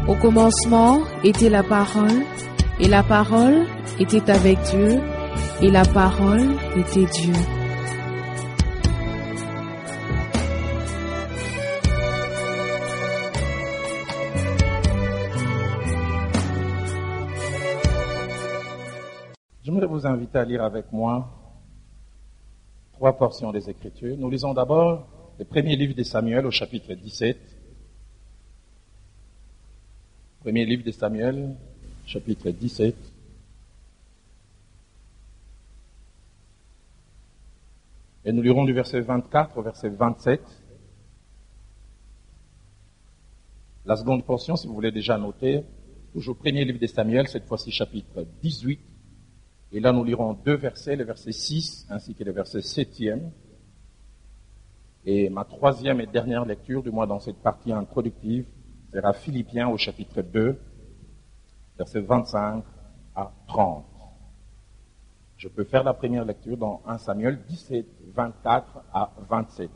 Au commencement était la parole, et la parole était avec Dieu, et la parole était Dieu. J'aimerais vous inviter à lire avec moi 3 portions des Écritures. Nous lisons d'abord le premier livre de Samuel au chapitre 17. Premier livre de Samuel, chapitre 17. Et nous lirons du verset 24 au verset 27. La seconde portion, si vous voulez déjà noter, toujours premier livre de Samuel, cette fois-ci chapitre 18. Et là, nous lirons 2 versets, le verset 6 ainsi que le verset 7e. Et ma 3e et dernière lecture, du moins dans cette partie introductive, sera Philippiens au chapitre 2, versets 25 à 30. Je peux faire la première lecture dans 1 Samuel 17, 24 à 27.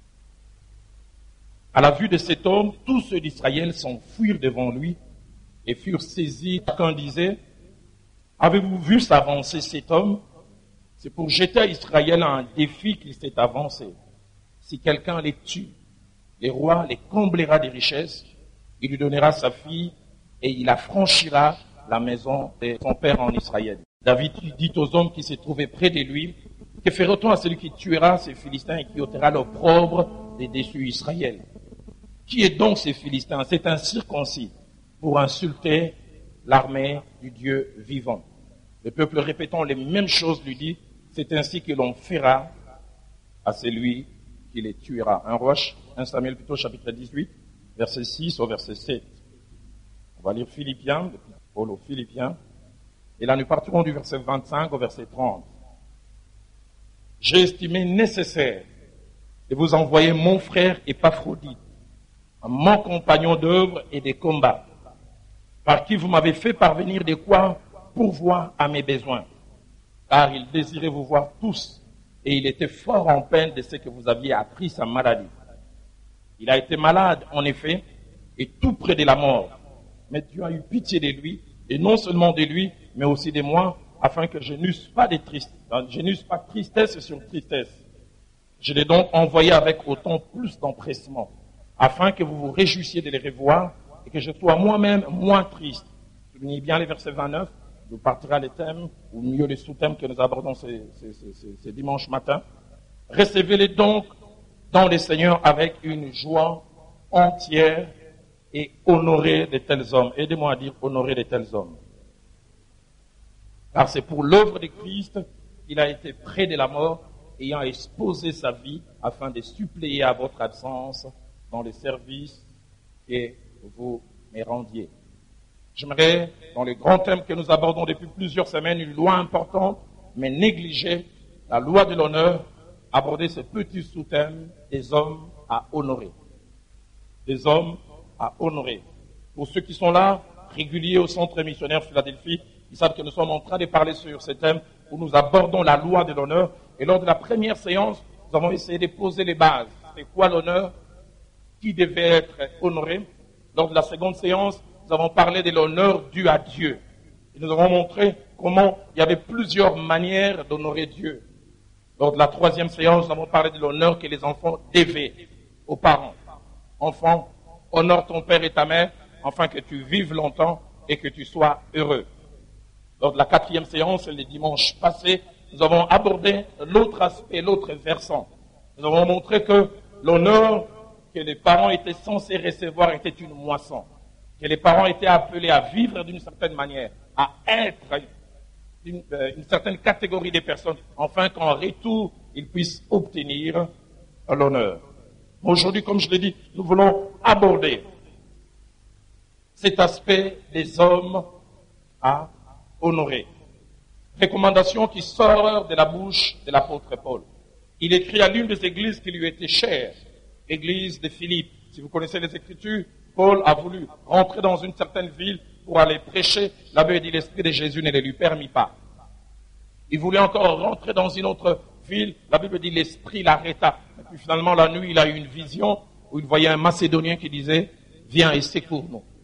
À la vue de cet homme, tous ceux d'Israël s'enfuirent devant lui et furent saisis. Chacun disait: avez-vous vu s'avancer cet homme? C'est pour jeter à Israël un défi qu'il s'est avancé. Si quelqu'un les tue, le roi les comblera des richesses, il lui donnera sa fille et il affranchira la maison de son père en Israël. David dit aux hommes qui se trouvaient près de lui: que fera-t-on à celui qui tuera ces Philistins et qui ôtera l'opprobre des dessus Israël? Qui est donc ces Philistins? C'est un circoncis pour insulter l'armée du Dieu vivant. Le peuple répétant les mêmes choses lui dit: c'est ainsi que l'on fera à celui qui les tuera. 1 Samuel plutôt chapitre 18, verset 6 au verset 7. On va lire Philippiens, depuis Paul aux Philippiens. Et là nous partirons du verset 25 au verset 30. J'ai estimé nécessaire de vous envoyer mon frère Épaphrodite, mon compagnon d'œuvre et de combat, par qui vous m'avez fait parvenir de quoi pourvoir à mes besoins, car il désirait vous voir tous, et il était fort en peine de ce que vous aviez appris sa maladie. Il a été malade, en effet, et tout près de la mort. Mais Dieu a eu pitié de lui, et non seulement de lui, mais aussi de moi, afin que je n'eusse pas tristesse sur tristesse. Je l'ai donc envoyé avec autant plus d'empressement, afin que vous vous réjouissiez de les revoir, et que je sois moi-même moins triste. Soulignez bien les versets 29, nous partira les thèmes, ou mieux les sous-thèmes que nous abordons ces dimanches matins. Recevez-les donc dans le Seigneur avec une joie entière et honorez de tels hommes. Aidez-moi à dire honorer de tels hommes. Car c'est pour l'œuvre de Christ qu'il a été près de la mort, ayant exposé sa vie afin de suppléer à votre absence dans les services que vous me rendiez. J'aimerais, dans le grand thème que nous abordons depuis plusieurs semaines, une loi importante, mais négligée, la loi de l'honneur, aborder ce petit sous-thème des hommes à honorer. Des hommes à honorer. Pour ceux qui sont là, réguliers au Centre missionnaire Philadelphie, ils savent que nous sommes en train de parler sur ce thème où nous abordons la loi de l'honneur. Et lors de la première séance, nous avons essayé de poser les bases. C'est quoi l'honneur? Qui devait être honoré? Lors de la seconde séance, nous avons parlé de l'honneur dû à Dieu. Et nous avons montré comment il y avait plusieurs manières d'honorer Dieu. Lors de la troisième séance, nous avons parlé de l'honneur que les enfants devaient aux parents. Enfant, honore ton père et ta mère, afin que tu vives longtemps et que tu sois heureux. Lors de la quatrième séance, le dimanche passé, nous avons abordé l'autre aspect, l'autre versant. Nous avons montré que l'honneur que les parents étaient censés recevoir était une moisson. Que les parents étaient appelés à vivre d'une certaine manière, à être une certaine catégorie de personnes, afin qu'en retour, ils puissent obtenir l'honneur. Aujourd'hui, comme je l'ai dit, nous voulons aborder cet aspect des hommes à honorer. Recommandation qui sort de la bouche de l'apôtre Paul. Il écrit à l'une des églises qui lui était chère, l'église de Philippe. Si vous connaissez les Écritures, Paul a voulu rentrer dans une certaine ville pour aller prêcher. La Bible dit l'Esprit de Jésus ne le lui permit pas. Il voulait encore rentrer dans une autre ville. La Bible dit l'Esprit l'arrêta. Et puis finalement, la nuit, il a eu une vision où il voyait un Macédonien qui disait « Viens et secours-nous ».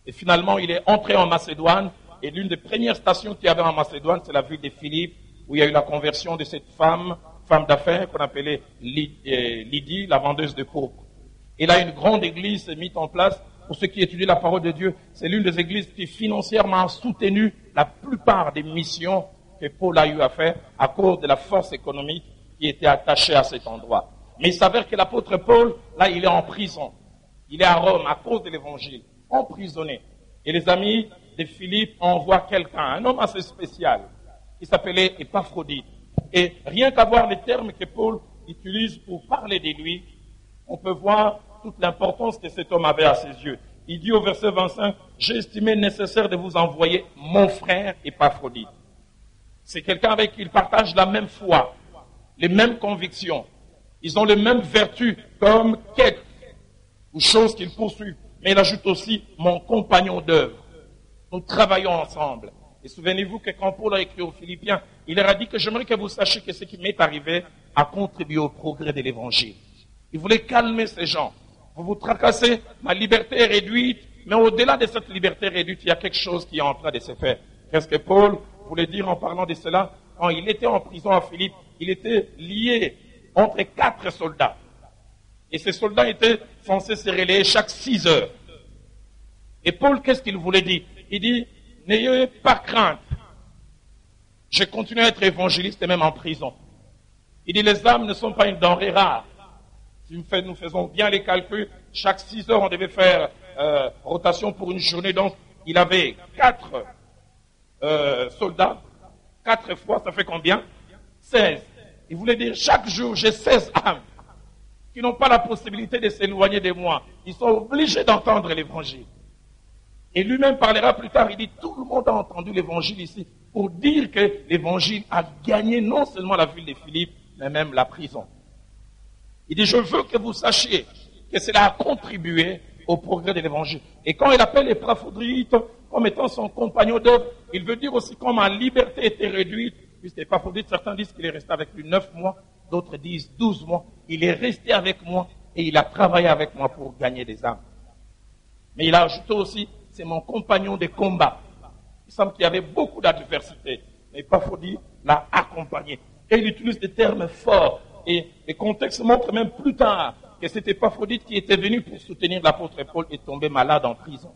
Et finalement, il est entré en Macédoine. Et l'une des premières stations qu'il y avait en Macédoine, c'est la ville de Philippe, où il y a eu la conversion de cette femme d'affaires qu'on appelait Lydie, la vendeuse de pourpre. Et là, une grande église s'est mise en place. Pour ceux qui étudient la parole de Dieu, c'est l'une des églises qui financièrement a soutenu la plupart des missions que Paul a eu à faire à cause de la force économique qui était attachée à cet endroit. Mais il s'avère que l'apôtre Paul, là, il est en prison. Il est à Rome à cause de l'évangile, emprisonné. Et les amis de Philippe envoient quelqu'un, un homme assez spécial, qui s'appelait Épaphrodite. Et rien qu'à voir les termes que Paul utilise pour parler de lui, on peut voir toute l'importance que cet homme avait à ses yeux. Il dit au verset 25, « J'ai estimé nécessaire de vous envoyer mon frère Épaphrodite. » C'est quelqu'un avec qui il partage la même foi, les mêmes convictions. Ils ont les mêmes vertus comme quête ou choses qu'ils poursuivent. Mais il ajoute aussi « mon compagnon d'œuvre ». Nous travaillons ensemble. Et souvenez-vous que quand Paul a écrit aux Philippiens, il leur a dit que j'aimerais que vous sachiez que ce qui m'est arrivé a contribué au progrès de l'évangile. Il voulait calmer ces gens. Vous vous tracassez, ma liberté est réduite, mais au-delà de cette liberté réduite, il y a quelque chose qui est en train de se faire. Qu'est-ce que Paul voulait dire en parlant de cela? Quand il était en prison à Philippe, il était lié entre 4 soldats. Et ces soldats étaient censés se relayer chaque 6 heures. Et Paul, qu'est-ce qu'il voulait dire? Il dit, n'ayez pas crainte. Je continue à être évangéliste et même en prison. Il dit, les âmes ne sont pas une denrée rare. Si nous faisons bien les calculs, chaque 6 heures, on devait faire rotation pour une journée. Donc, il avait 4 soldats. 4 fois, ça fait combien? 16. Il voulait dire, chaque jour, j'ai 16 âmes qui n'ont pas la possibilité de s'éloigner de moi. Ils sont obligés d'entendre l'évangile. Et lui-même parlera plus tard, il dit, tout le monde a entendu l'évangile ici, pour dire que l'évangile a gagné non seulement la ville de Philippe, mais même la prison. Il dit, je veux que vous sachiez que cela a contribué au progrès de l'évangile. Et quand il appelle Épaphrodite comme étant son compagnon d'œuvre, il veut dire aussi quand ma liberté était réduite, puisque Épaphrodite, certains disent qu'il est resté avec lui 9 mois, d'autres disent 12 mois. Il est resté avec moi et il a travaillé avec moi pour gagner des âmes. Mais il a ajouté aussi, c'est mon compagnon de combat. Il semble qu'il y avait beaucoup d'adversité. Mais Épaphrodite l'a accompagné. Et il utilise des termes forts. Et le contexte montre même plus tard que c'était Épaphrodite qui était venu pour soutenir l'apôtre Paul et tombé malade en prison.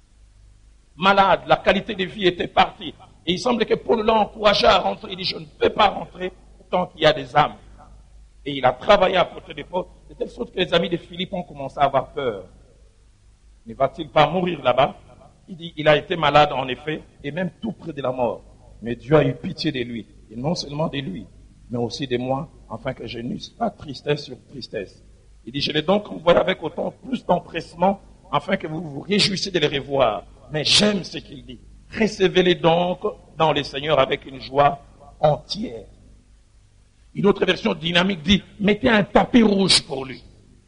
Malade, la qualité de vie était partie. Et il semble que Paul l'a encouragé à rentrer. Il dit, je ne peux pas rentrer tant qu'il y a des âmes. Et il a travaillé à côté de Paul, de telle sorte que les amis de Philippe ont commencé à avoir peur. Ne va-t-il pas mourir là-bas? Il dit, il a été malade en effet, et même tout près de la mort. Mais Dieu a eu pitié de lui, et non seulement de lui, mais aussi de moi, afin que je n'eusse pas tristesse sur tristesse. Il dit, je l'ai donc envoyé avec autant plus d'empressement, afin que vous vous réjouissiez de les revoir. Mais j'aime ce qu'il dit. Recevez-les donc dans le Seigneur avec une joie entière. Une autre version dynamique dit, mettez un tapis rouge pour lui.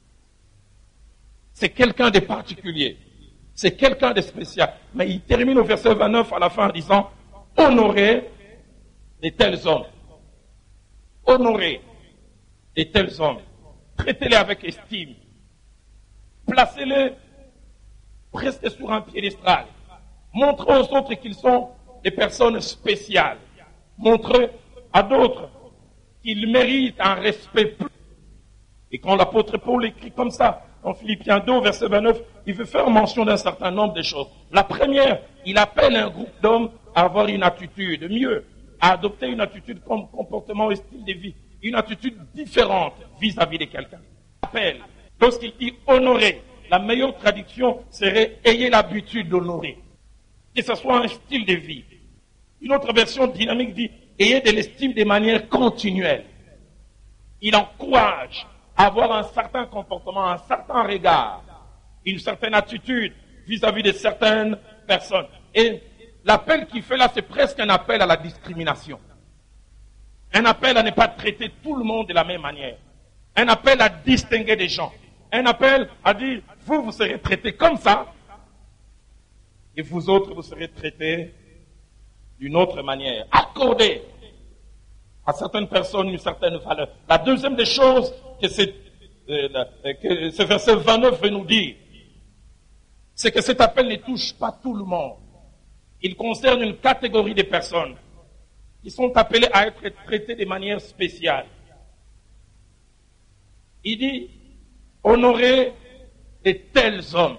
C'est quelqu'un de particulier. C'est quelqu'un de spécial. Mais il termine au verset 29 à la fin en disant, honorez de tels hommes. Honorez de tels hommes. Traitez-les avec estime. Placez-les presque sur un piédestal. Montrez aux autres qu'ils sont des personnes spéciales. Montrez à d'autres qu'ils méritent un respect plus. Et quand l'apôtre Paul écrit comme ça, en Philippiens 2, verset 29, il veut faire mention d'un certain nombre de choses. La première, il appelle un groupe d'hommes à avoir une attitude, mieux, à adopter une attitude comme comportement et style de vie, une attitude différente vis-à-vis de quelqu'un. Appelle. Lorsqu'il dit honorer, la meilleure traduction serait ayez l'habitude d'honorer. Que ce soit un style de vie. Une autre version dynamique dit ayez de l'estime de manière continuelle. Il encourage à avoir un certain comportement, un certain regard, une certaine attitude vis-à-vis de certaines personnes. Et l'appel qu'il fait là, c'est presque un appel à la discrimination. Un appel à ne pas traiter tout le monde de la même manière. Un appel à distinguer des gens. Un appel à dire, vous serez traités comme ça, et vous autres, vous serez traités d'une autre manière. Accordez à certaines personnes une certaine valeur. La deuxième des choses que ce verset 29 veut nous dire, c'est que cet appel ne touche pas tout le monde. Il concerne une catégorie de personnes qui sont appelées à être traitées de manière spéciale. Il dit, honorer de tels hommes.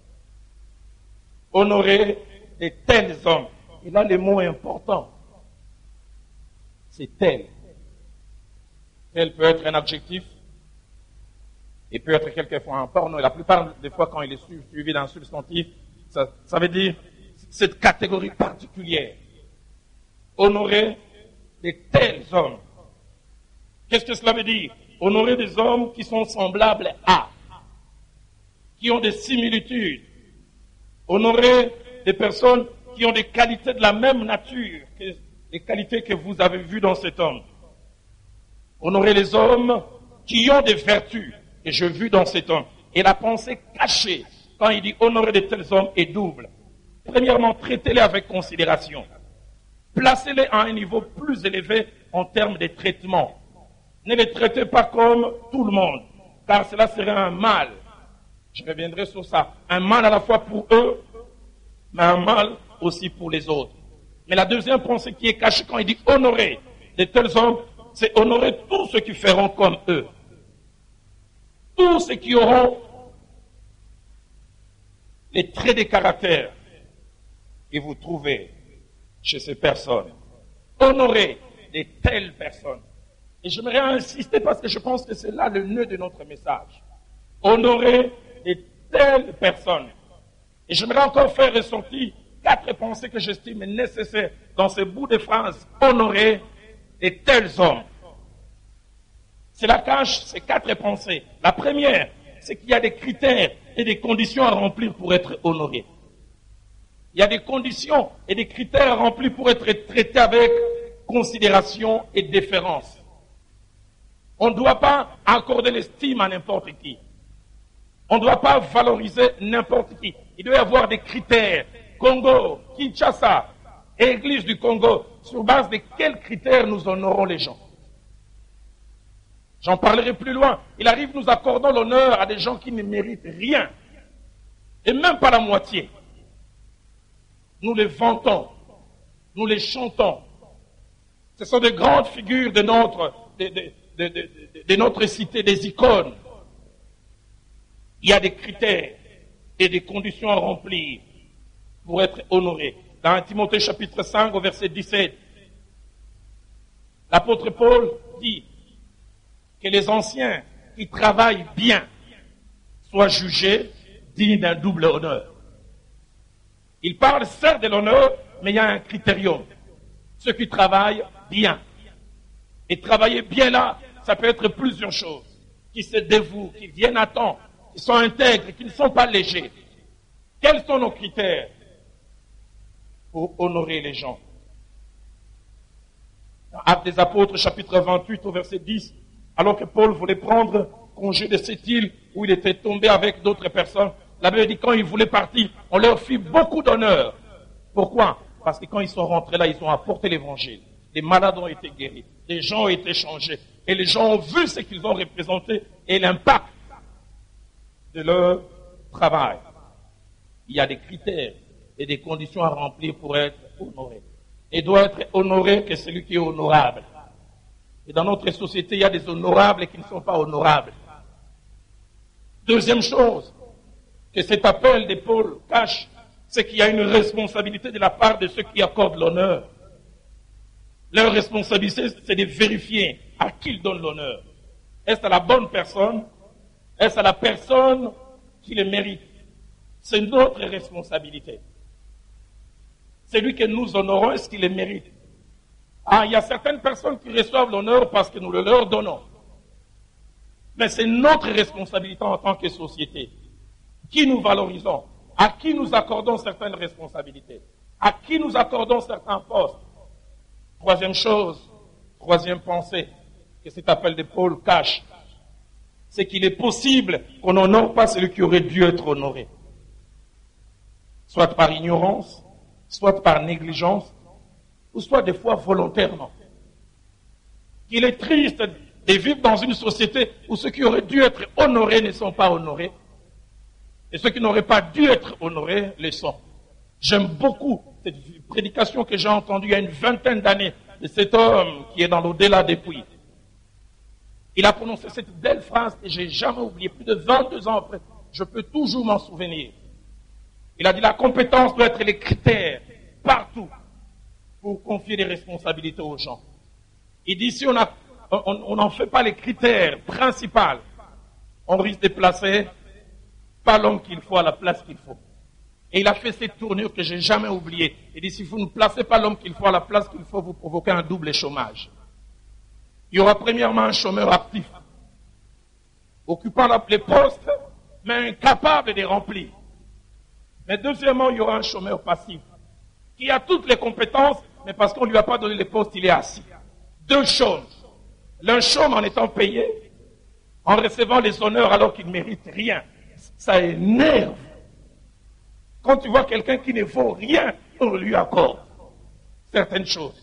Honorer de tels hommes. Et là, le mot important, c'est tel. Tel peut être un adjectif, et peut être quelquefois un pronom. La plupart des fois, quand il est suivi d'un substantif, ça veut dire cette catégorie particulière. Honorer de tels hommes. Qu'est-ce que cela veut dire? Honorer des hommes qui sont semblables à, qui ont des similitudes. Honorer des personnes qui ont des qualités de la même nature que les qualités que vous avez vues dans cet homme. Honorer les hommes qui ont des vertus que j'ai vues dans cet homme. Et la pensée cachée, quand il dit honorer de tels hommes, est double. Premièrement, traitez-les avec considération. Placez-les à un niveau plus élevé en termes de traitement. Ne les traitez pas comme tout le monde, car cela serait un mal. Je reviendrai sur ça. Un mal à la fois pour eux, mais un mal aussi pour les autres. Mais la deuxième pensée qui est cachée quand il dit honorer de tels hommes, c'est honorer tous ceux qui feront comme eux. Tous ceux qui auront les traits de caractère que vous trouvez chez ces personnes. Honorer de telles personnes. Et j'aimerais insister parce que je pense que c'est là le nœud de notre message. Honorer de telles personnes. Et j'aimerais encore faire ressortir 4 pensées que j'estime nécessaires dans ce bout de phrase. Honorer de tels hommes. Cela cache ces 4 pensées. La première, c'est qu'il y a des critères et des conditions à remplir pour être honoré. Il y a des conditions et des critères à remplir pour être traité avec considération et déférence. On ne doit pas accorder l'estime à n'importe qui. On ne doit pas valoriser n'importe qui. Il doit y avoir des critères. Congo, Kinshasa, Église du Congo, sur base de quels critères nous honorons les gens. J'en parlerai plus loin. Il arrive, nous accordons l'honneur à des gens qui ne méritent rien. Et même pas la moitié. Nous les vantons. Nous les chantons. Ce sont des grandes figures de notre cité, des icônes. Il y a des critères et des conditions à remplir pour être honoré. Dans 1 Timothée chapitre 5 au verset 17, l'apôtre Paul dit que les anciens qui travaillent bien soient jugés dignes d'un double honneur. Il parle certes de l'honneur, mais il y a un critérium. Ceux qui travaillent bien. Et travailler bien là, ça peut être plusieurs choses. Qui se dévouent, qui viennent à temps, qui sont intègres, qui ne sont pas légers. Quels sont nos critères pour honorer les gens? Dans Actes des Apôtres, chapitre 28, au verset 10, alors que Paul voulait prendre congé de cette île où il était tombé avec d'autres personnes, la Bible dit quand ils voulaient partir, on leur fit beaucoup d'honneur. Pourquoi? Parce que quand ils sont rentrés là, ils ont apporté l'évangile. Les malades ont été guéris, les gens ont été changés, et les gens ont vu ce qu'ils ont représenté et l'impact de leur travail. Il y a des critères et des conditions à remplir pour être honoré. Et doit être honoré que celui qui est honorable. Et dans notre société, il y a des honorables qui ne sont pas honorables. Deuxième chose, que cet appel de Paul cache, c'est qu'il y a une responsabilité de la part de ceux qui accordent l'honneur. Leur responsabilité, c'est de vérifier à qui ils donnent l'honneur. Est-ce à la bonne personne? Est-ce à la personne qui le mérite? C'est notre responsabilité. Celui que nous honorons, est-ce qu'il le mérite? Il y a certaines personnes qui reçoivent l'honneur parce que nous le leur donnons. Mais c'est notre responsabilité en tant que société. Qui nous valorisons? À qui nous accordons certaines responsabilités? À qui nous accordons certains postes? Troisième chose, troisième pensée que cet appel de Paul cache, c'est qu'il est possible qu'on n'honore pas celui qui aurait dû être honoré. Soit par ignorance, soit par négligence, ou soit des fois volontairement. Il est triste de vivre dans une société où ceux qui auraient dû être honorés ne sont pas honorés. Et ceux qui n'auraient pas dû être honorés le sont. J'aime beaucoup cette prédication que j'ai entendue il y a une 20aine d'années de cet homme qui est dans l'au-delà depuis. Il a prononcé cette belle phrase que j'ai jamais oubliée. Plus de 22 ans après, je peux toujours m'en souvenir. Il a dit la compétence doit être les critères partout pour confier des responsabilités aux gens. Il dit si on n'en fait pas les critères principaux, on risque de placer pas l'homme qu'il faut à la place qu'il faut. Et il a fait cette tournure que j'ai jamais oubliée. Il dit si vous ne placez pas l'homme qu'il faut à la place qu'il faut, vous provoquez un double chômage. Il y aura premièrement un chômeur actif, occupant les postes, mais incapable de les remplir. Mais deuxièmement, il y aura un chômeur passif, qui a toutes les compétences, mais parce qu'on ne lui a pas donné les postes, il est assis. Deux choses. L'un chôme en étant payé, en recevant les honneurs alors qu'il ne mérite rien. Ça énerve. Quand tu vois quelqu'un qui ne vaut rien, on lui accorde certaines choses.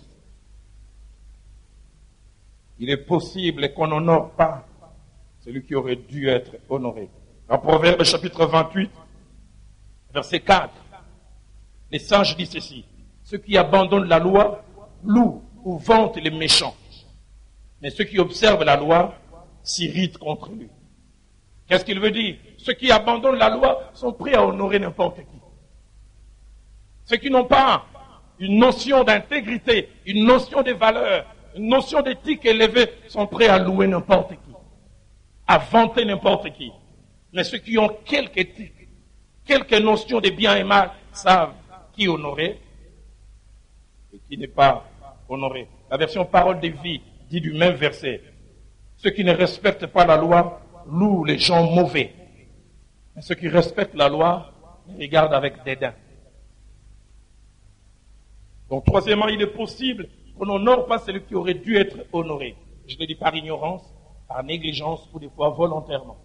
Il est possible qu'on n'honore pas celui qui aurait dû être honoré. Dans Proverbe chapitre 28, verset 4, les sages disent ceci: ceux qui abandonnent la loi louent ou vantent les méchants, mais ceux qui observent la loi s'irritent contre lui. Qu'est-ce qu'il veut dire? Ceux qui abandonnent la loi sont prêts à honorer n'importe qui. Ceux qui n'ont pas une notion d'intégrité, une notion de valeur, une notion d'éthique élevée sont prêts à louer n'importe qui, à vanter n'importe qui. Mais ceux qui ont quelque éthique, quelques notions de bien et mal, savent qui honorer et qui n'est pas honoré. La version Parole de vie dit du même verset: ceux qui ne respectent pas la loi louent les gens mauvais, mais ceux qui respectent la loi les regardent avec dédain. Donc, troisièmement, il est possible qu'on n'honore pas celui qui aurait dû être honoré. Je le dis par ignorance, par négligence ou des fois volontairement.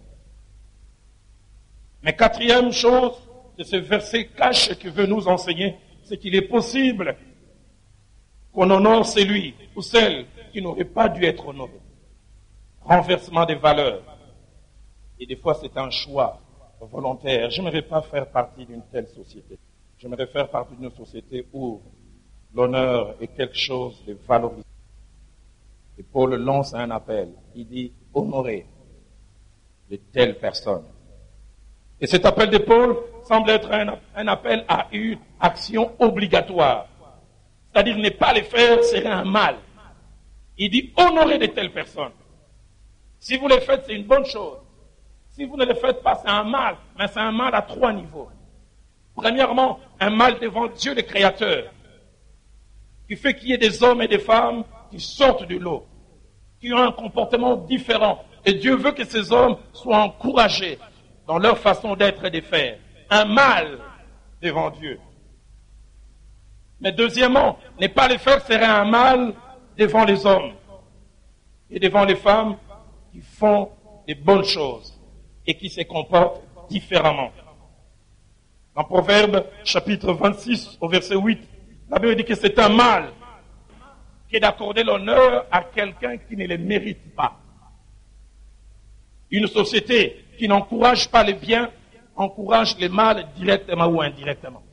Mais quatrième chose que ce verset cache que veut nous enseigner, c'est qu'il est possible qu'on honore celui ou celle qui n'aurait pas dû être honoré. Renversement des valeurs. Et des fois, c'est un choix volontaire. Je n'aimerais pas faire partie d'une telle société. J'aimerais faire partie d'une société où l'honneur est quelque chose de valorisé. Et Paul lance un appel. Il dit honorer de telles personnes. Et cet appel de Paul semble être un appel à une action obligatoire. C'est-à-dire ne pas les faire serait un mal. Il dit honorer de telles personnes. Si vous les faites, c'est une bonne chose. Si vous ne les faites pas, c'est un mal. Mais c'est un mal à 3 niveaux. Premièrement, un mal devant Dieu le Créateur, qui fait qu'il y ait des hommes et des femmes qui sortent du lot, qui ont un comportement différent. Et Dieu veut que ces hommes soient encouragés dans leur façon d'être et de faire. Un mal devant Dieu. Mais deuxièmement, ne pas les faire serait un mal devant les hommes et devant les femmes qui font des bonnes choses et qui se comportent différemment. Dans Proverbe chapitre 26 au verset 8, la Bible dit que c'est un mal que d'accorder l'honneur à quelqu'un qui ne le mérite pas. Une société qui n'encourage pas le bien encourage le mal directement ou indirectement.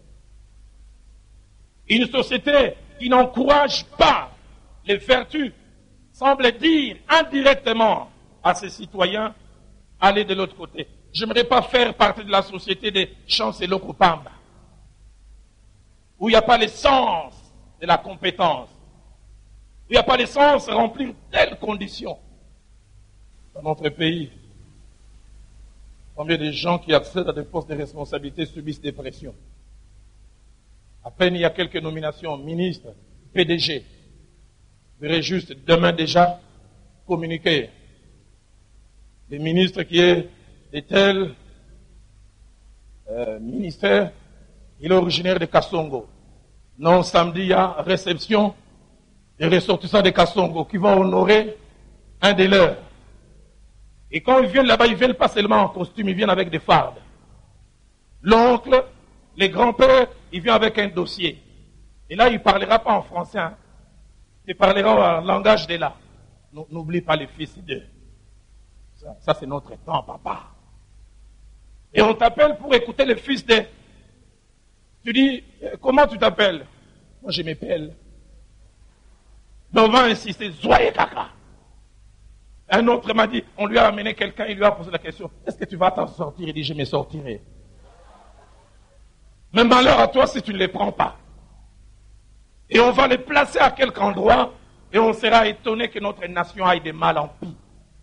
Une société qui n'encourage pas les vertus semble dire indirectement à ses citoyens aller de l'autre côté. Je n'aimerais pas faire partie de la société des Chancellor Kupamba, où il n'y a pas l'essence de la compétence, où il n'y a pas l'essence de remplir telles conditions. Dans notre pays, combien de gens qui accèdent à des postes de responsabilité subissent des pressions? À peine il y a quelques nominations, ministres, PDG. Vous verrez juste demain déjà communiquer. Les ministres qui est de tel ministère, il est originaire de Kassongo. Non, samedi, il y a réception des ressortissants de Kassongo qui vont honorer un des leurs. Et quand ils viennent là-bas, ils ne viennent pas seulement en costume, ils viennent avec des fardes. L'oncle, les grands-pères, ils viennent avec un dossier. Et là, il ne parlera pas en français, hein. Il parlera en langage de là. N'oublie pas les fils d'eux. Ça c'est notre temps, papa. Et on t'appelle pour écouter le fils de... Tu dis, comment tu t'appelles? Moi, je m'appelle. Mais on va insister, Zoye Kaka. Un autre m'a dit, on lui a amené quelqu'un, il lui a posé la question, est-ce que tu vas t'en sortir? Il dit, je me sortirai. Mais malheur à toi si tu ne les prends pas. Et on va les placer à quelque endroit et on sera étonné que notre nation aille de mal en pis.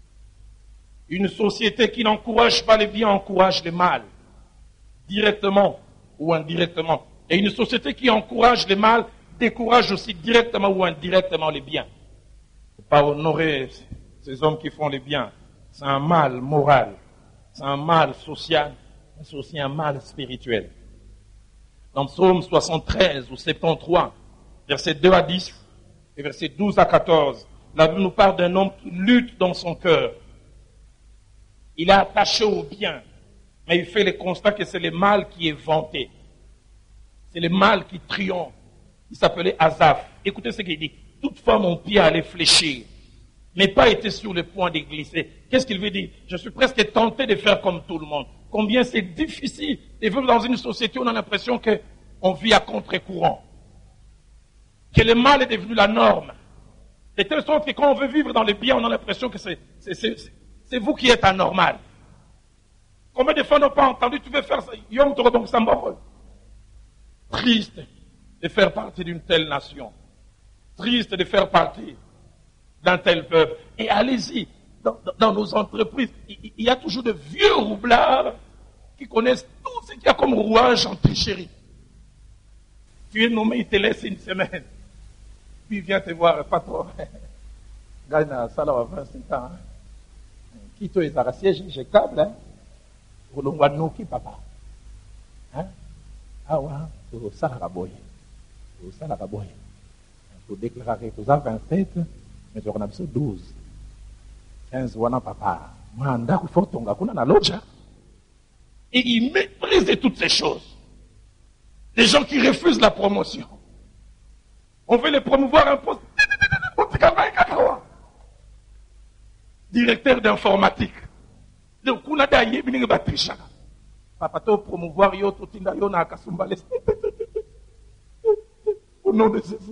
Une société qui n'encourage pas les biens encourage le mal, directement ou indirectement. Et une société qui encourage le mal décourage aussi directement ou indirectement les biens. Il ne faut pas honorer ces hommes qui font les biens. C'est un mal moral, c'est un mal social, mais c'est aussi un mal spirituel. Dans Psaume 73 ou 73, versets 2 à 10 et versets 12 à 14, la Bible nous parle d'un homme qui lutte dans son cœur. Il est attaché au bien, mais il fait le constat que c'est le mal qui est vanté. C'est le mal qui triomphe. Il s'appelait Asaph. Écoutez ce qu'il dit. Toutefois, mon pied allait fléchir, mais pas été sur le point de glisser. Qu'est-ce qu'il veut dire? Je suis presque tenté de faire comme tout le monde. Combien c'est difficile de vivre dans une société où on a l'impression qu'on vit à contre-courant. Que le mal est devenu la norme. De telle sorte que quand on veut vivre dans le bien, on a l'impression que c'est vous qui êtes anormal. Combien de fois n'ont pas entendu, tu veux faire ça? Yom Torobong Sambor. Triste de faire partie d'une telle nation. Triste de faire partie d'un tel peuple. Et allez-y, dans nos entreprises, il y a toujours de vieux roublards qui connaissent tout ce qu'il y a comme rouage en tricherie. Tu es nommé, il te laisse une semaine. Puis il vient te voir, patron. Gagne ça là, 25 ans. Qui te est à siège, j'ai câble, hein? Pour le Wanoki, papa. Hein? Ah ouais, pour ça, la boye. Pour ça, la boye. Pour déclarer que vous avez 27, mais tu en as 12. 15, wana papa. Manda, il faut tonga, kuna na loja. Et il méprise toutes ces choses. Des gens qui refusent la promotion. On veut les promouvoir un poste. Directeur d'informatique. Donc, on a d'ailleurs une batterie. Papa, tu promouvoir yo, tout tinda yo na kasumba. Au nom de Jésus.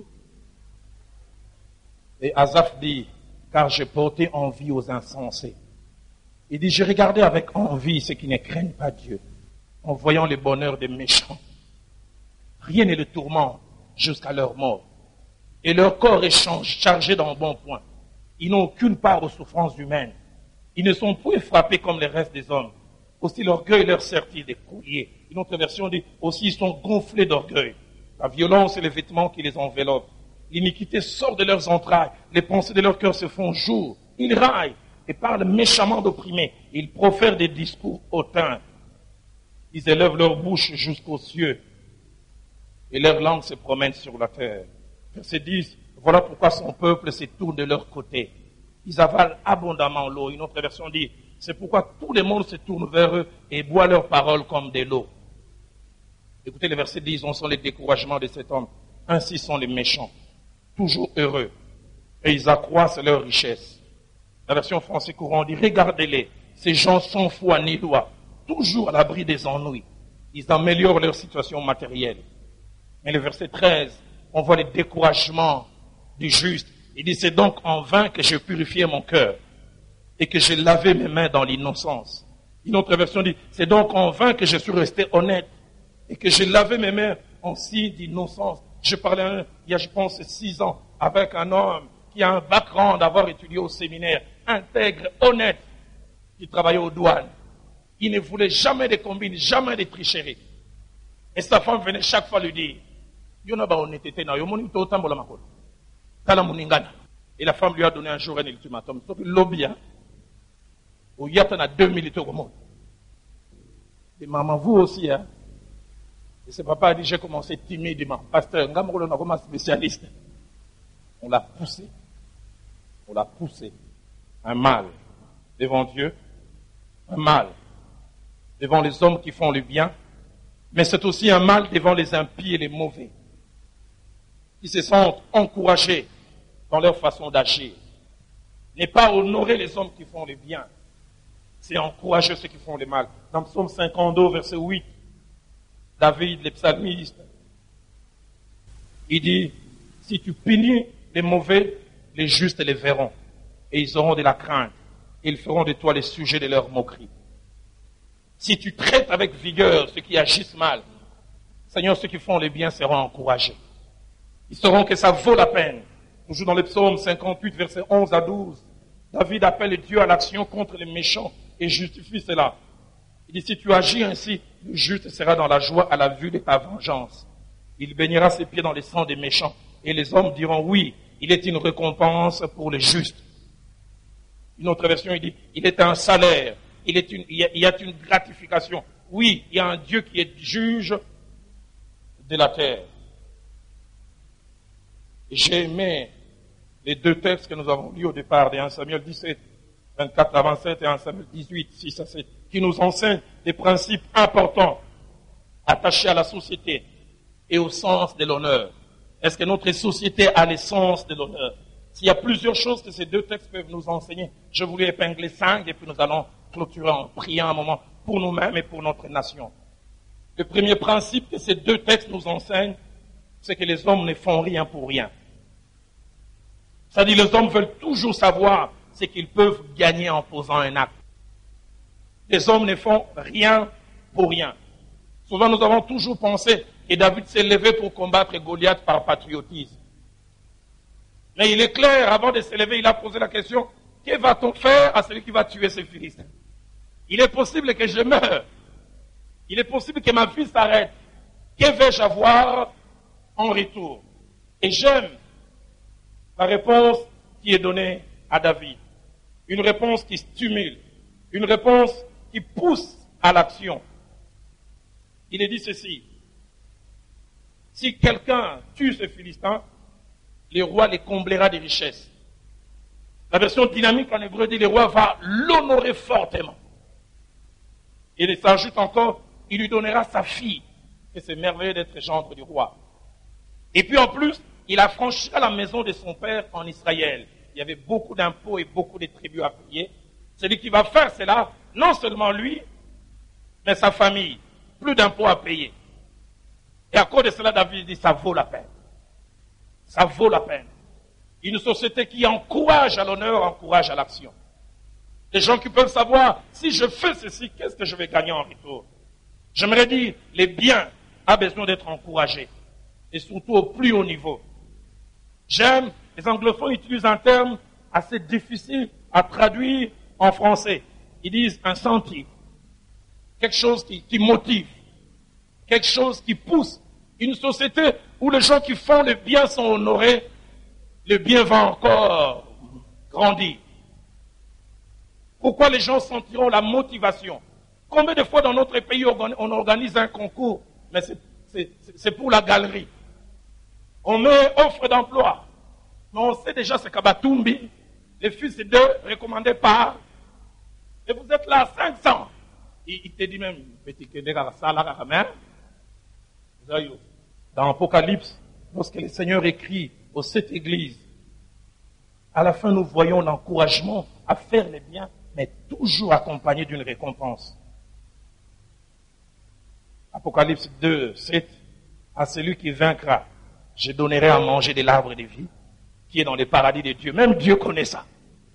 Et Asaph dit, car j'ai porté envie aux insensés. Il dit, j'ai regardé avec envie ceux qui ne craignent pas Dieu, en voyant le bonheur des méchants. Rien ne le tourmente jusqu'à leur mort. Et leur corps est chargé d'un bon point. Ils n'ont aucune part aux souffrances humaines. Ils ne sont point frappés comme les restes des hommes. Aussi l'orgueil leur sert-il des colliers. Une autre version dit, aussi ils sont gonflés d'orgueil. La violence et les vêtements qui les enveloppent. L'iniquité sort de leurs entrailles. Les pensées de leur cœur se font jour. Ils raillent et parlent méchamment d'opprimés. Ils profèrent des discours hautains. Ils élèvent leur bouche jusqu'aux cieux. Et leur langue se promène sur la terre. Verset 10, voilà pourquoi son peuple se tourne de leur côté. Ils avalent abondamment l'eau. Une autre version dit, c'est pourquoi tout le monde se tourne vers eux et boit leurs paroles comme de l'eau. Écoutez le verset 10, on sent les découragements de cet homme. Ainsi sont les méchants, toujours heureux, et ils accroissent leur richesse. La version français courant dit, regardez-les, ces gens sans foi ni loi, toujours à l'abri des ennuis. Ils améliorent leur situation matérielle. Mais le verset 13, on voit les découragements du juste. Il dit, c'est donc en vain que j'ai purifié mon cœur et que j'ai lavé mes mains dans l'innocence. Une autre version dit, c'est donc en vain que je suis resté honnête et que j'ai lavé mes mains en signe d'innocence. Je parlais il y a, je pense, 6 ans avec un homme qui a un background d'avoir étudié au séminaire, intègre, honnête, qui travaillait aux douanes. Il ne voulait jamais de combines, jamais de tricheries. Et sa femme venait chaque fois lui dire, et la femme lui a donné un jour un ultimatum. Sauf que lobby, où il y a 2 militaires au monde. Et maman, vous aussi, hein. Et ce papa a dit, j'ai commencé timidement. Pasteur, on a comme spécialiste. On l'a poussé. On l'a poussé. Un mal devant Dieu. Un mal devant les hommes qui font le bien. Mais c'est aussi un mal devant les impies et les mauvais. Qui se sentent encouragés dans leur façon d'agir. Ne pas honorer les hommes qui font le bien. c'est encourager ceux qui font le mal. Dans Psaume 52, verset 8, David, le psalmiste, il dit, si tu punis les mauvais, les justes les verront, et ils auront de la crainte, et ils feront de toi les sujets de leur moquerie. Si tu traites avec vigueur ceux qui agissent mal, Seigneur, ceux qui font le bien seront encouragés. Ils sauront que ça vaut la peine. Toujours dans le psaume 58, versets 11 à 12, David appelle Dieu à l'action contre les méchants et justifie cela. Il dit, si tu agis ainsi, le juste sera dans la joie à la vue de ta vengeance. Il baignera ses pieds dans le sang des méchants. Et les hommes diront, oui, il est une récompense pour les justes. Une autre version, il dit, il est un salaire. Il y a une gratification. Oui, il y a un Dieu qui est juge de la terre. J'ai aimé les deux textes que nous avons lus au départ, de 1 Samuel 17, 24 à 27 et 1 Samuel 18, 6 à 7, qui nous enseignent des principes importants attachés à la société et au sens de l'honneur. Est-ce que notre société a le sens de l'honneur? S'il y a plusieurs choses que ces deux textes peuvent nous enseigner, je voulais épingler 5 et puis nous allons clôturer en priant un moment pour nous-mêmes et pour notre nation. Le premier principe que ces deux textes nous enseignent, c'est que les hommes ne font rien pour rien. C'est-à-dire les hommes veulent toujours savoir ce qu'ils peuvent gagner en posant un acte. Les hommes ne font rien pour rien. Souvent nous avons toujours pensé que David s'est levé pour combattre Goliath par patriotisme. Mais il est clair, avant de se lever, il a posé la question, que va-t-on faire à celui qui va tuer ces Philistins? Il est possible que je meure. Il est possible que ma vie s'arrête. Que vais-je avoir en retour? Et j'aime la réponse qui est donnée à David. Une réponse qui stimule. Une réponse qui pousse à l'action. Il est dit ceci. Si quelqu'un tue ce Philistin, le roi les comblera de richesses. La version dynamique en hébreu dit le roi va l'honorer fortement. Et il s'ajoute encore, il lui donnera sa fille. Et c'est merveilleux d'être gendre du roi. Et puis en plus, il affranchira la maison de son père en Israël. Il y avait beaucoup d'impôts et beaucoup de tribus à payer. Celui qui va faire cela, non seulement lui, mais sa famille. Plus d'impôts à payer. Et à cause de cela, David dit, ça vaut la peine. Ça vaut la peine. Une société qui encourage à l'honneur, encourage à l'action. Des gens qui peuvent savoir, si je fais ceci, qu'est-ce que je vais gagner en retour? J'aimerais dire, les biens a besoin d'être encouragés. Et surtout au plus haut niveau. J'aime, les anglophones utilisent un terme assez difficile à traduire en français. Ils disent incentive. Quelque chose qui motive. Quelque chose qui pousse. Une société où les gens qui font le bien sont honorés, le bien va encore grandir. Pourquoi les gens sentiront la motivation? Combien de fois dans notre pays on organise un concours, mais c'est pour la galerie. On met offre d'emploi. Mais on sait déjà c'est Kabatumbi, les fils de recommandés par, et vous êtes là à 500. Il te dit même, petit dans Apocalypse, lorsque le Seigneur écrit aux 7 églises, à la fin nous voyons l'encouragement à faire les biens, mais toujours accompagné d'une récompense. Apocalypse 2, 7, à celui qui vaincra, je donnerai à manger de l'arbre de vie, qui est dans le paradis de Dieu. Même Dieu connaît ça.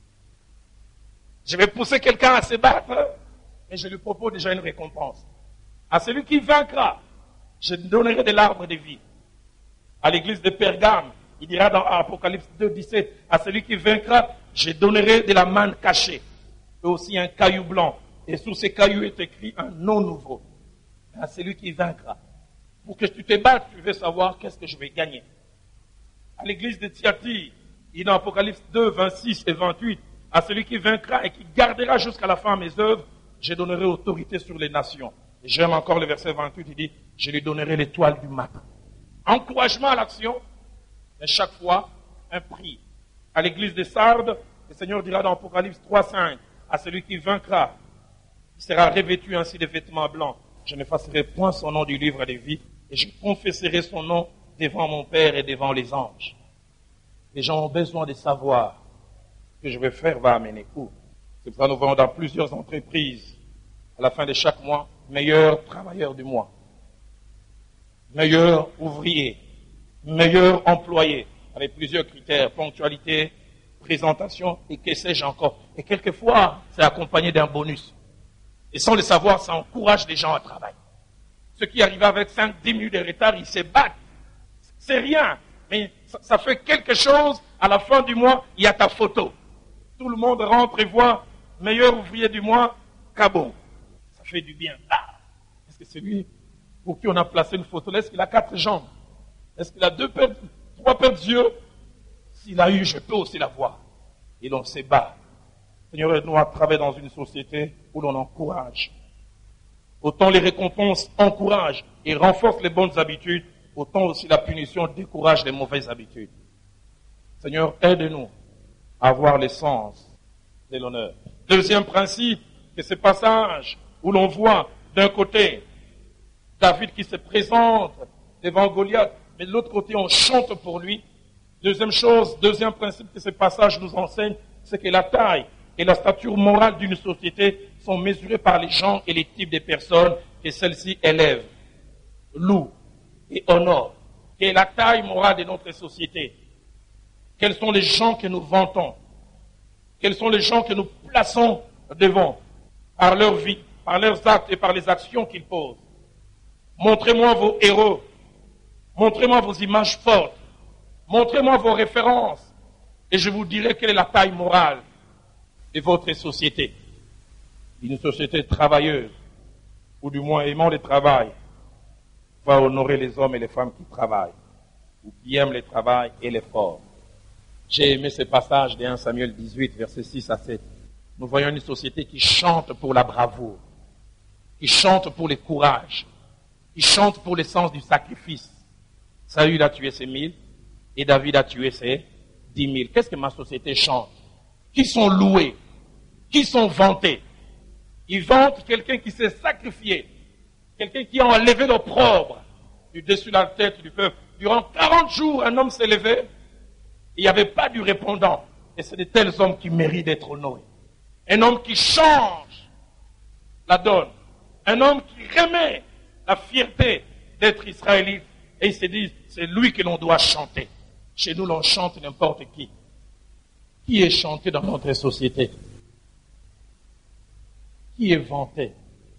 Je vais pousser quelqu'un à se battre, mais je lui propose déjà une récompense. À celui qui vaincra, je donnerai de l'arbre de vie. À l'église de Pergame, il dira dans Apocalypse 2, 17, à celui qui vaincra, je donnerai de la manne cachée, et aussi un caillou blanc. Et sous ces cailloux est écrit un nom nouveau. À celui qui vaincra. Pour que tu te battes, tu veux savoir qu'est-ce que je vais gagner. À l'église de Thyatire, il est dans Apocalypse 2, 26 et 28, à celui qui vaincra et qui gardera jusqu'à la fin mes œuvres, je donnerai autorité sur les nations. Et j'aime encore le verset 28, il dit, je lui donnerai l'étoile du matin. Encouragement à l'action, mais chaque fois, un prix. À l'église de Sardes, le Seigneur dira dans Apocalypse 3, 5, à celui qui vaincra, il sera revêtu ainsi de vêtements blancs. Je n'effacerai point son nom du livre de vie, et je confesserai son nom devant mon Père et devant les anges. Les gens ont besoin de savoir que je vais faire va amener où. C'est pour ça que nous voyons dans plusieurs entreprises, à la fin de chaque mois, meilleur travailleur du mois, meilleur ouvrier, meilleur employé, avec plusieurs critères, ponctualité, présentation et que sais-je encore. Et quelquefois, c'est accompagné d'un bonus. Et sans le savoir, ça encourage les gens à travailler. Ceux qui arrivent avec 5-10 minutes de retard, ils se battent. C'est rien, mais ça fait quelque chose. À la fin du mois, il y a ta photo. Tout le monde rentre et voit meilleur ouvrier du mois, Cabot. Ça fait du bien. Ah, est-ce que c'est lui pour qui on a placé une photo? Est-ce qu'il a 4 jambes? Est-ce qu'il a 3 paires d'yeux? S'il a eu, je peux aussi l'avoir. Et l'on se bat. Seigneur, aide-nous à travailler dans une société où l'on encourage. Autant les récompenses encouragent et renforcent les bonnes habitudes, autant aussi la punition décourage les mauvaises habitudes. Seigneur, aide-nous à avoir l'essence de l'honneur. Deuxième principe, c'est ce passage où l'on voit d'un côté David qui se présente devant Goliath, mais de l'autre côté on chante pour lui. Deuxième chose, deuxième principe que ce passage nous enseigne, c'est que la taille et la stature morale d'une société sont mesurées par les gens et les types de personnes que celle-ci élève, loue et honore. Quelle est la taille morale de notre société? Quels sont les gens que nous vantons? Quels sont les gens que nous plaçons devant par leur vie, par leurs actes et par les actions qu'ils posent? Montrez-moi vos héros. Montrez-moi vos images fortes. Montrez-moi vos références. Et je vous dirai quelle est la taille morale de votre société. Une société travailleuse, ou du moins aimant le travail, va honorer les hommes et les femmes qui travaillent, ou qui aiment le travail et l'effort. J'ai aimé ce passage de 1 Samuel 18, versets 6 à 7. Nous voyons une société qui chante pour la bravoure, qui chante pour le courage, qui chante pour le sens du sacrifice. Saül a tué ses 1000 et David a tué ses 10 000. Qu'est-ce que ma société chante? Qui sont loués? Qui sont vantés? Ils vantent quelqu'un qui s'est sacrifié, quelqu'un qui a enlevé l'opprobre du dessus de la tête du peuple. Durant 40 jours, un homme s'est levé. Il n'y avait pas du répondant. Et c'est de tels hommes qui méritent d'être honorés. Un homme qui change la donne. Un homme qui remet la fierté d'être israélite. Et il se dit, c'est lui que l'on doit chanter. Chez nous, l'on chante n'importe qui. Qui est chanté dans notre société? Qui est vanté?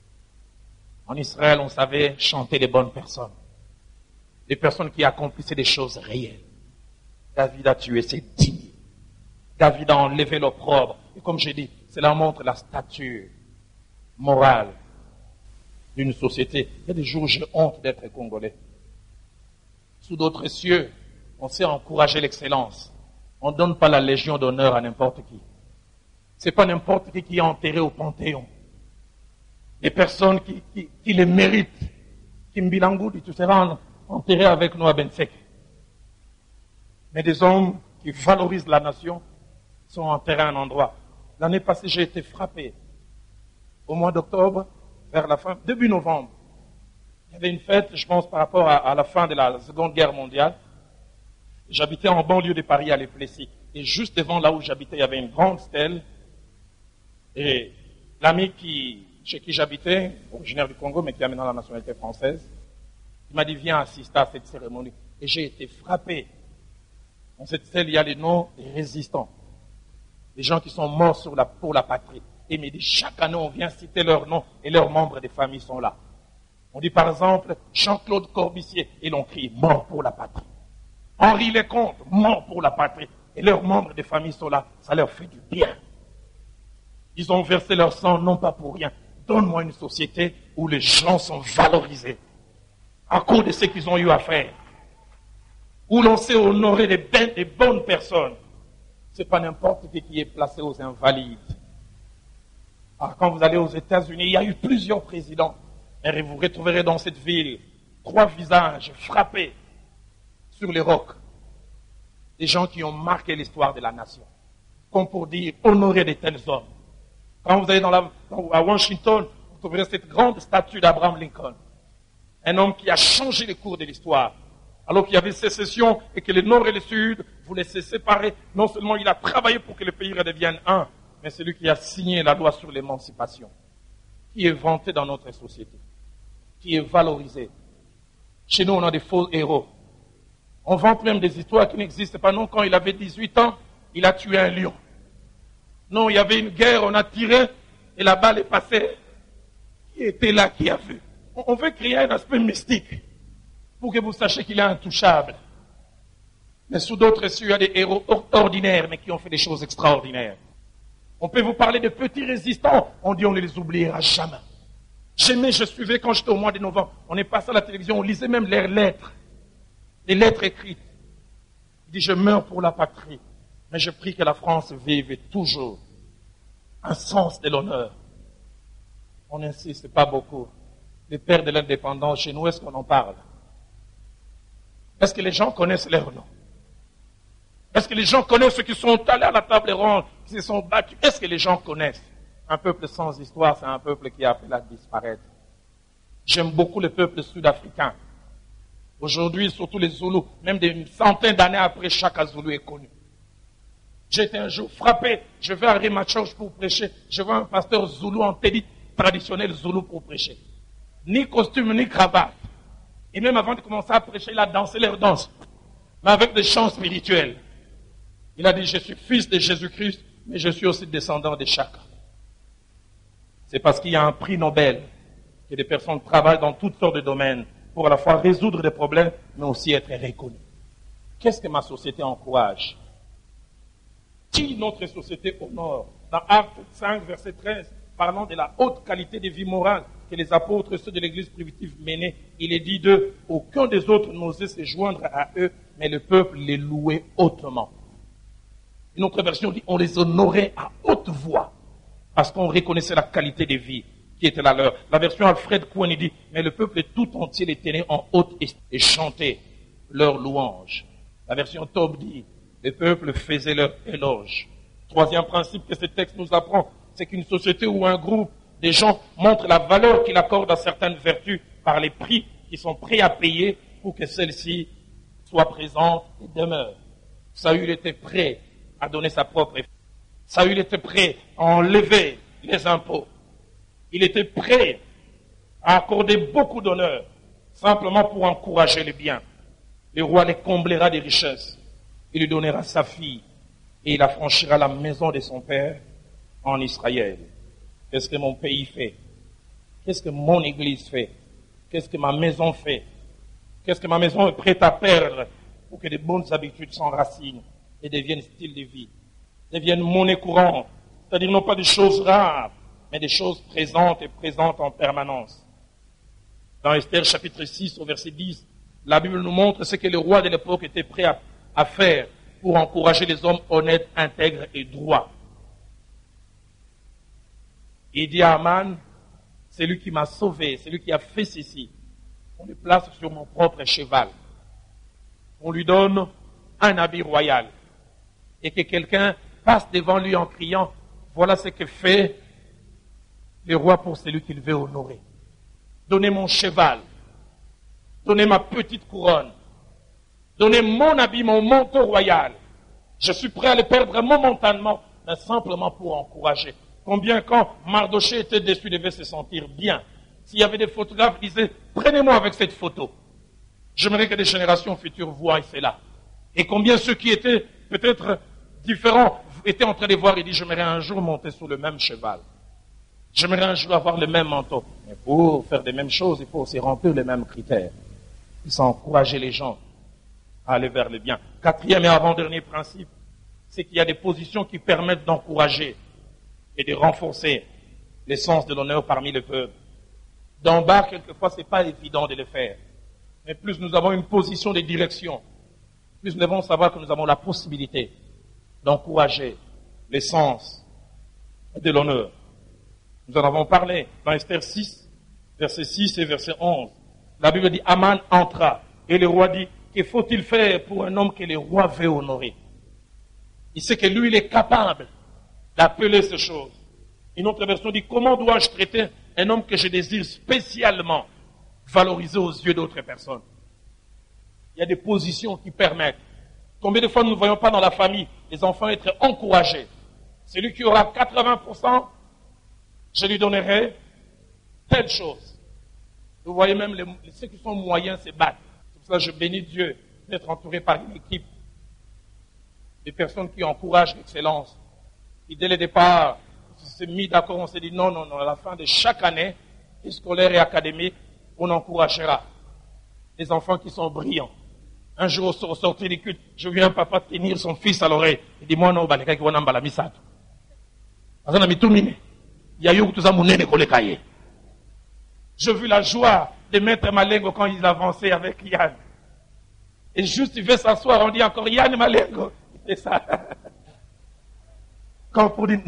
En Israël, on savait chanter les bonnes personnes. Les personnes qui accomplissaient des choses réelles. David a tué ses 10 000. David a enlevé l'opprobre. Et comme j'ai dit, cela montre la stature morale d'une société. Il y a des jours où j'ai honte d'être congolais. Sous d'autres cieux, on sait encourager l'excellence. On ne donne pas la légion d'honneur à n'importe qui. C'est pas n'importe qui est enterré au Panthéon. Des personnes qui les méritent. Kimbilangoudi, tu seras enterré avec nous à Bensek. Mais des hommes qui valorisent la nation sont enterrés à un endroit. L'année passée, j'ai été frappé. Au mois d'octobre, vers la fin, début novembre, il y avait une fête, je pense, par rapport à la fin de la Seconde Guerre mondiale. J'habitais en banlieue de Paris, à Les Plessis. Et juste devant là où j'habitais, il y avait une grande stèle. Et l'ami chez qui j'habitais, originaire du Congo, mais qui a maintenant la nationalité française, il m'a dit, viens assister à cette cérémonie. Et j'ai été frappé. Dans cette stèle, il y a les noms des résistants. Les gens qui sont morts pour la patrie. Et il me dit, chaque année, on vient citer leurs noms et leurs membres des familles sont là. On dit par exemple, Jean-Claude Corbusier, et l'on crie, mort pour la patrie. Henri Lecomte, mort pour la patrie. Et leurs membres des familles sont là. Ça leur fait du bien. Ils ont versé leur sang, non pas pour rien. Donne-moi une société où les gens sont valorisés à cause de ce qu'ils ont eu à faire. Où l'on sait honorer des bonnes personnes. Ce n'est pas n'importe qui est placé aux invalides. Alors, quand vous allez aux États-Unis, il y a eu plusieurs présidents. Et vous retrouverez dans cette ville 3 visages frappés sur les rocs. Des gens qui ont marqué l'histoire de la nation. Comme pour dire, honorer de tels hommes. Quand vous allez à Washington, vous trouverez cette grande statue d'Abraham Lincoln. Un homme qui a changé le cours de l'histoire. Alors qu'il y avait sécession et que le Nord et le Sud voulaient se séparer. Non seulement il a travaillé pour que le pays redevienne un, mais celui qui a signé la loi sur l'émancipation, qui est vanté dans notre société, qui est valorisé. Chez nous, on a des faux héros. On vante même des histoires qui n'existent pas. Non, quand il avait 18 ans, il a tué un lion. Non, il y avait une guerre, on a tiré et la balle est passée. Qui était là, qui a vu? On veut créer un aspect mystique pour que vous sachiez qu'il est intouchable. Mais sous d'autres cieux, il y a des héros ordinaires, mais qui ont fait des choses extraordinaires. On peut vous parler de petits résistants, on dit on ne les oubliera jamais. J'aimais, je suivais quand j'étais au mois de novembre. On est passé à la télévision, on lisait même leurs lettres. Les lettres écrites. Il dit, je meurs pour la patrie, mais je prie que la France vive toujours un sens de l'honneur. On n'insiste pas beaucoup. Les pères de l'indépendance, chez nous, est-ce qu'on en parle? Est-ce que les gens connaissent leur nom? Est-ce que les gens connaissent ceux qui sont allés à la table ronde, qui se sont battus? Est-ce que les gens connaissent? Un peuple sans histoire, c'est un peuple qui a appelé à disparaître. J'aime beaucoup le peuple sud-africain. Aujourd'hui, surtout les Zoulous, même des centaines d'années après, chaque Zoulou est connu. J'ai été un jour frappé, je vais à Rimachauge pour prêcher, je vois un pasteur Zoulou en télé traditionnel Zoulou pour prêcher. Ni costume, ni cravate. Et même avant de commencer à prêcher, il a dansé leur danse, mais avec des chants spirituels. Il a dit, je suis fils de Jésus-Christ, mais je suis aussi descendant de Chaka. C'est parce qu'il y a un prix Nobel que des personnes travaillent dans toutes sortes de domaines pour à la fois résoudre des problèmes, mais aussi être reconnus. Qu'est-ce que ma société encourage? Qui notre société honore? Dans Actes 5, verset 13, parlant de la haute qualité de vie morale que les apôtres, ceux de l'église primitive menaient, il est dit d'eux, aucun des autres n'osait se joindre à eux, mais le peuple les louait hautement. Une autre version dit, on les honorait à haute voix, parce qu'on reconnaissait la qualité de vie qui était la leur. La version Alfred Kouani dit, mais le peuple tout entier les tenait en haute et chantait leur louange. La version Tob dit, le peuple faisait leur éloge. Troisième principe que ce texte nous apprend, c'est qu'une société ou un groupe de gens montre la valeur qu'il accorde à certaines vertus par les prix qu'ils sont prêts à payer pour que celles-ci soient présentes et demeurent. Saül était prêt à donner sa propre effet. Saül était prêt à enlever les impôts. Il était prêt à accorder beaucoup d'honneur, simplement pour encourager les biens. Le roi les comblera des richesses. Il lui donnera sa fille et il affranchira la maison de son père en Israël. Qu'est-ce que mon pays fait? Qu'est-ce que mon église fait? Qu'est-ce que ma maison fait? Qu'est-ce que ma maison est prête à perdre pour que de bonnes habitudes s'enracinent et deviennent style de vie, deviennent monnaie courante, c'est-à-dire non pas des choses rares, mais des choses présentes et présentes en permanence. Dans Esther chapitre 6 au verset 10, la Bible nous montre ce que le roi de l'époque était prêt à faire pour encourager les hommes honnêtes, intègres et droits. Il dit à Aman, c'est lui qui m'a sauvé, c'est lui qui a fait ceci. On le place sur mon propre cheval. On lui donne un habit royal. Et que quelqu'un passe devant lui en criant, voilà ce que fait le roi pour celui qu'il veut honorer. Donnez mon cheval, donnez ma petite couronne, donnez mon habit, mon manteau royal. Je suis prêt à le perdre momentanément, mais simplement pour encourager. Combien quand Mardoché était déçu, devait se sentir bien. S'il y avait des photographes qui disaient, prenez-moi avec cette photo. J'aimerais que des générations futures voient cela. Et combien ceux qui étaient peut-être différents étaient en train de voir et disent, j'aimerais un jour monter sur le même cheval. J'aimerais un jour avoir le même manteau. Mais pour faire les mêmes choses, il faut aussi remplir les mêmes critères. Il faut encourager les gens à aller vers le bien. Quatrième et avant-dernier principe, c'est qu'il y a des positions qui permettent d'encourager et de renforcer l'essence de l'honneur parmi le peuple. D'en bas, quelquefois, c'est pas évident de le faire. Mais plus nous avons une position de direction, plus nous devons savoir que nous avons la possibilité d'encourager l'essence de l'honneur. Nous en avons parlé dans Esther 6, verset 6 et verset 11. La Bible dit, Aman entra, et le roi dit, que faut-il faire pour un homme que le roi veut honorer? Il sait que lui, il est capable d'appeler ces choses. Une autre version dit, comment dois-je traiter un homme que je désire spécialement valoriser aux yeux d'autres personnes? Il y a des positions qui permettent. Combien de fois nous ne voyons pas dans la famille les enfants être encouragés Celui qui aura 80%, je lui donnerai telle chose. Vous voyez même ceux qui sont moyens se battent. C'est pour ça que je bénis Dieu d'être entouré par une équipe de personnes qui encouragent l'excellence. Et dès le départ, on s'est mis d'accord, on s'est dit non, à la fin de chaque année, scolaire et académique, on encouragera les enfants qui sont brillants. Un jour, au sortir du culte, je viens un papa tenir son fils à l'oreille. Il dit, moi non, baleka qui wana mbala misato. Azana mitumine. Yayo kutuza munene kolekaye. J'ai vu la joie de mettre Malengo quand il avançait avec Yann. Et juste, il veut s'asseoir, on dit encore, Yann Malengo. C'est ça. Quand pour dire,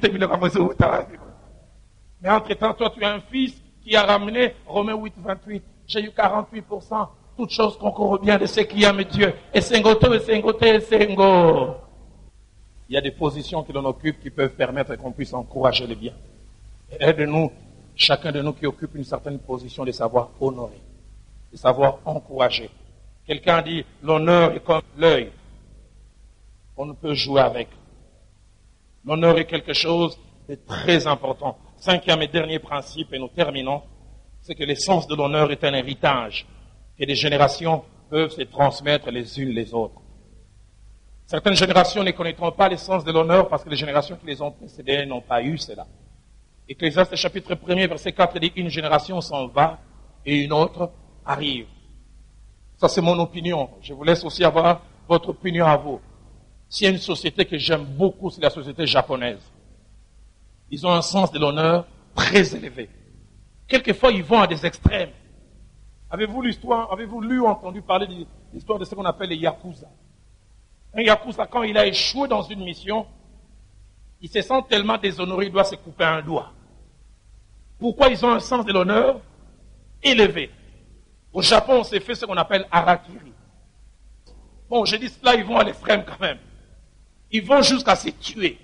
mais entre-temps, toi, tu as un fils qui a ramené Romains 8, 28. J'ai eu 48%. Toutes choses concourent bien de ceux qui aiment Dieu. Et Sengoto, et Sengoto, et Sengo. Il y a des positions que l'on occupe qui peuvent permettre qu'on puisse encourager le bien. Et aide-nous, chacun de nous qui occupe une certaine position, de savoir honorer, de savoir encourager. Quelqu'un dit, l'honneur est comme l'œil. On ne peut jouer avec. L'honneur est quelque chose de très important. 5e et dernier principe, et nous terminons, c'est que l'essence de l'honneur est un héritage que les générations peuvent se transmettre les unes les autres. Certaines générations ne connaîtront pas l'essence de l'honneur parce que les générations qui les ont précédées n'ont pas eu cela. Ecclésiaste chapitre 1er, verset 4 dit, une génération s'en va et une autre arrive. Ça c'est mon opinion. Je vous laisse aussi avoir votre opinion à vous. S'il y a une société que j'aime beaucoup, c'est la société japonaise. Ils ont un sens de l'honneur très élevé. Quelquefois, ils vont à des extrêmes. Avez-vous lu ou entendu parler de l'histoire de ce qu'on appelle les Yakuza? Un Yakuza, quand il a échoué dans une mission, il se sent tellement déshonoré, il doit se couper un doigt. Pourquoi ils ont un sens de l'honneur élevé? Au Japon, on s'est fait ce qu'on appelle harakiri. Bon, j'ai dit cela, ils vont à l'extrême quand même. Ils vont jusqu'à se tuer.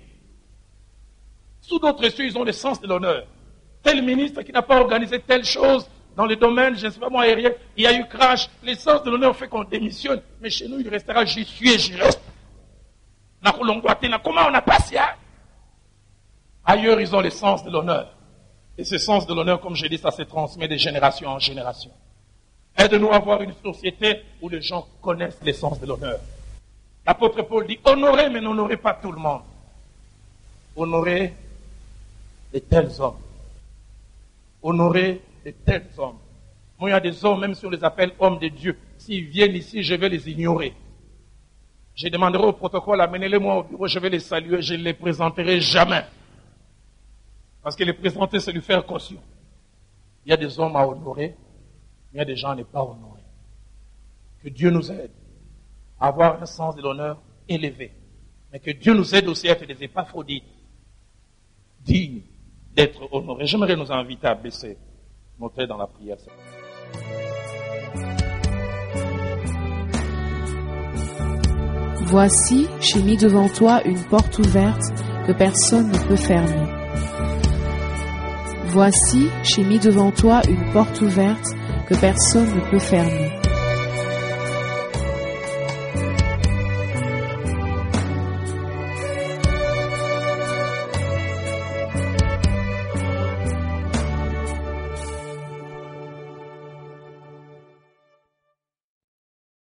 Sous d'autres cieux, ils ont le sens de l'honneur. Tel ministre qui n'a pas organisé telle chose dans le domaine, je ne sais pas moi, aérien, il y a eu crash. Le sens de l'honneur fait qu'on démissionne. Mais chez nous, il restera, j'y suis et j'y reste. Comment on a passé à? Ailleurs, ils ont le sens de l'honneur. Et ce sens de l'honneur, comme j'ai dit, ça se transmet de génération en génération. Aide-nous à avoir une société où les gens connaissent l'essence de l'honneur. L'apôtre Paul dit, honorez, mais n'honorez pas tout le monde. Honorez de tels hommes. Honorez de tels hommes. Moi, il y a des hommes, même si on les appelle hommes de Dieu, s'ils viennent ici, je vais les ignorer. Je demanderai au protocole, amenez-les-moi au bureau, je vais les saluer, je ne les présenterai jamais. Parce que les présenter, c'est lui faire caution. Il y a des hommes à honorer, mais il y a des gens à ne pas honorer. Que Dieu nous aide à avoir un sens de l'honneur élevé. Mais que Dieu nous aide aussi à être des épaphrodite dignes d'être honorés. J'aimerais nous inviter à baisser nos têtes dans la prière. Voici, j'ai mis devant toi une porte ouverte que personne ne peut fermer. Voici, j'ai mis devant toi une porte ouverte que personne ne peut fermer.